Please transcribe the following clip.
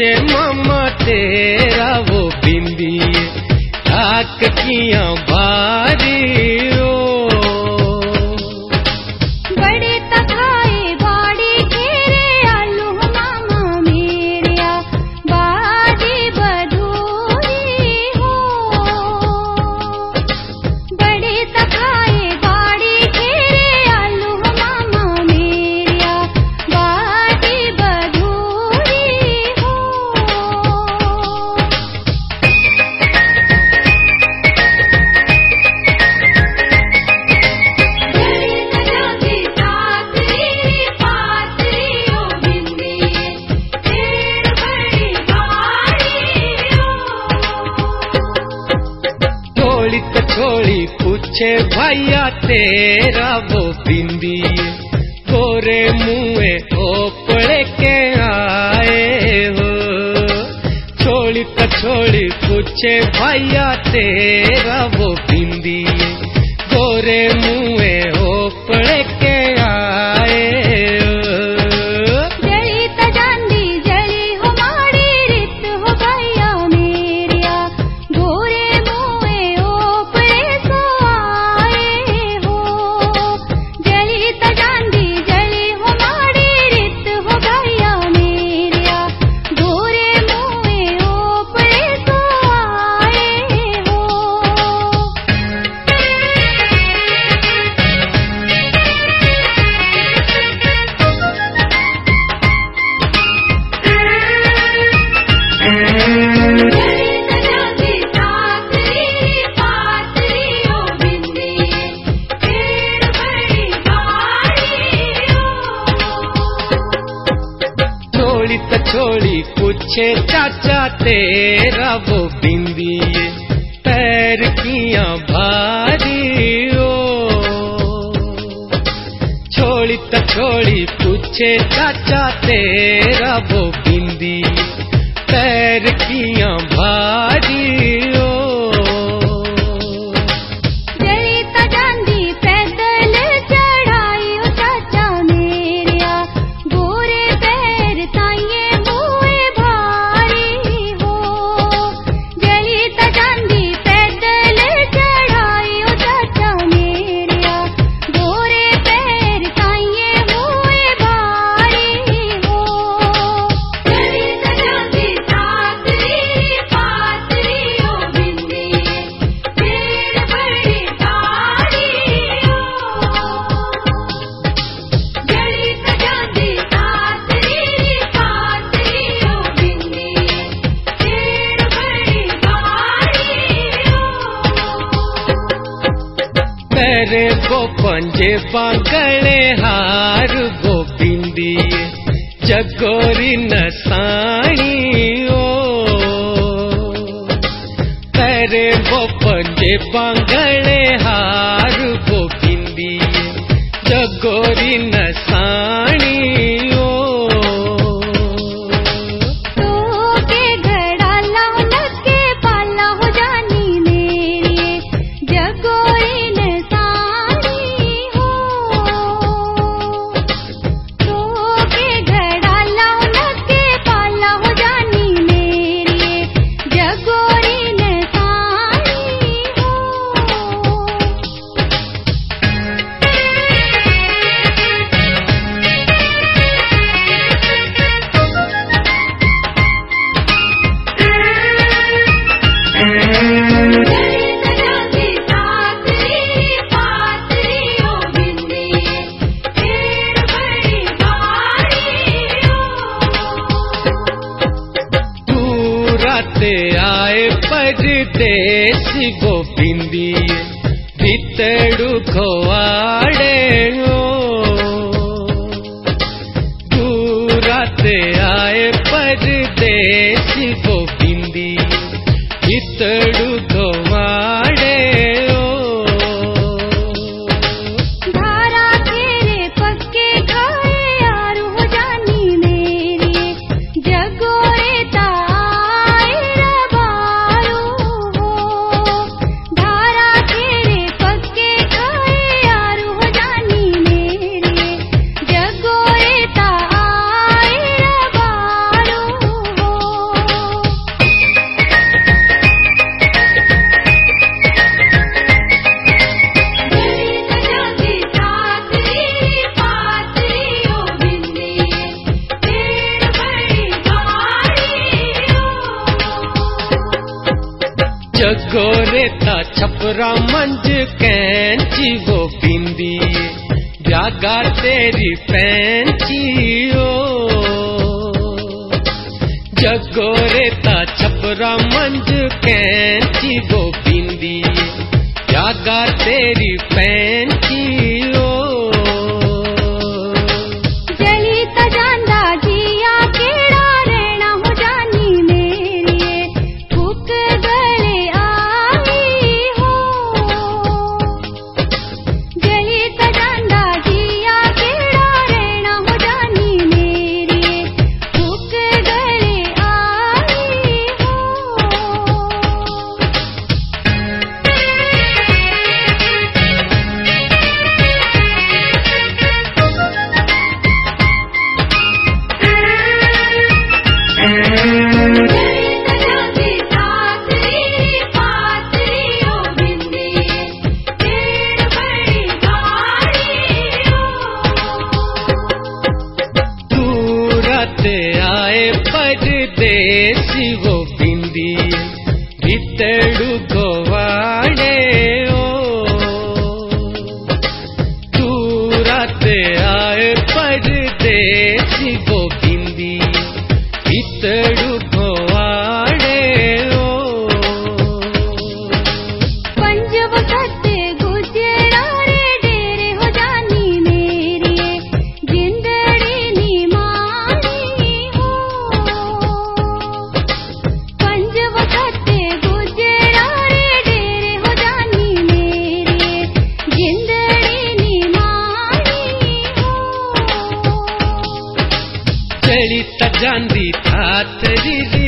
पूछे मामा तेरा वो बिंदी आक किया बारी ओ बड़े तखाए बाड़ी घेरे आलू मामा मेरिया बाड़ी बधूरी हो बड़े तखाए बाड़ी घेरे आलू मामा मेरिया बाड़ी बधूरी हो छोड़ी पूछे भैया तेरा वो बिंदी गोरे मुँहे ओपड़े के आए हो छोड़ी पूछे भैया तेरा वो बिंदी गोरे मुँहे ओपड़े के आए हो जली तजांदी जली हो माड़ी रित हो भैया मेरिया गोरे मुँहे ओपड़े सो आए हो जली तजांदी जली हो माड़ी रित हो भैया मेरिया गोरे मुँहे ओपड़े सो आए हो छोड़ी पूछे चाचा तेरा वो बिंदी पैर किया भारी ओ छोड़ी पूछे चाचा तेरा वो बिंदी पैर किया भारी ओ जली तजांदी पैदल चढ़ाई हो चाचा मेरिया गोरे पैर ताइये मुए भारी हो जली तजांदी पैदल चढ़ाई हो चाचा मेरिया गोरे पैर ताइये मुए भारी हो जली तजांदी सातरी पातरी ओ बिंदी पैर बड़ी भारी हो जली तजांदी सातरी पातरी ओ बिंदी पैर बड़ी भारी हो तेरे वो पंजे बांगड़े हार वो बिंदी जगोरी नसानी ओ तेरे वो पंजे बांगड़े हार वो बिंदी जगोरी नसानी ओ तो के घड़ाला हो लगे पाला हो जानी मेरी जगोरी नसानी हो तो के घड़ाला हो लगे पाला हो जानी मेरी जगोरी नसानी हो दूराते आए परदेश वो बिंदी भितड़ू खोआड़े हो दूराते आए परदेश वो बिंदी भितड़ू खोआड़े हो धारा तेरे पक्के खाए यारू हो जानी मेरी जगोरे ताए रबारू हो धारा तेरे पक्के खाए यारू हो जानी छपरा मंज कैंची वो बिंदी जागा तेरी पैंची ओ जगोरे ता छपरा मंज कैंची वो बिंदी जागा तेरी पैंची ओ जली ता जांदा जिया केड़ा रहना हो जानी मेरी फूक गले आई हो जली ता जांदा जिया केड़ा रहना हो जानी मेरी फूक गले आई हो आए परदेसी वो बिंदी भीतड़ू गोवाड़े ओ तू रात आए परदेसी वो बिंदी भीतड़ू गोवाड़े ओ पंजब सत्ते गुजरा रे डेरे हो जानी मेरी जिंदड़ी नी मानी हो पंजब सत्ते गुजरा रे डेरे हो जानी मेरी जिंदड़ी नी मानी हो चली त जांदी थाथरी